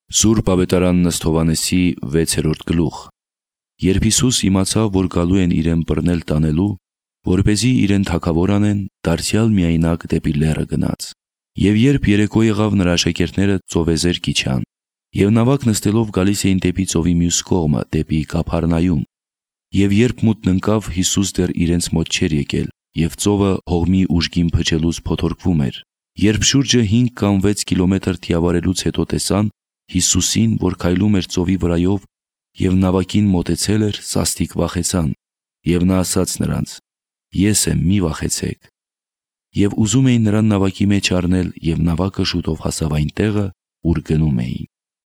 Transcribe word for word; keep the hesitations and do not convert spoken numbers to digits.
Սուրբ ավետարան ըստ Հովհաննեսի վեցերորդ գլուխ։ Երբ Հիսուս իմացավ, որ գալու են իրեն բռնել տանելու, որպեսզի իրեն թագավոր անեն, դարձյալ միայնակ դեպի լեռը գնաց։ Եվ երբ երեկո եղավ, նրա աշակերտները ծովեզեր կիջան, եւ նավակ նստելով գալիս էին դեպի ծովի մյուս կողմը, դեպի Կափառնայում։ Եվ երբ մութն ընկավ, Հիսուս դեռ իրենց մոտ չէր եկել, եւ ծովը հողմի ուժգին փչելուց փոթորկվում էր։ Երբ շուրջը հինգ կամ վեց կիլոմետր թիավարելուց հետո տեսան Հիսուսին, որ քայլում էր ծովի վրայով եւ նավակին մոտեցել էր, սաստիկ վախեցան։ Եվ նա ասաց նրանց. «Ես եմ, մի վախեցեք»։ Եվ ուզում էին նրան նավակի մեջ առնել, եւ նավակը շուտով հասավ այն տեղը, ուր գնում էին։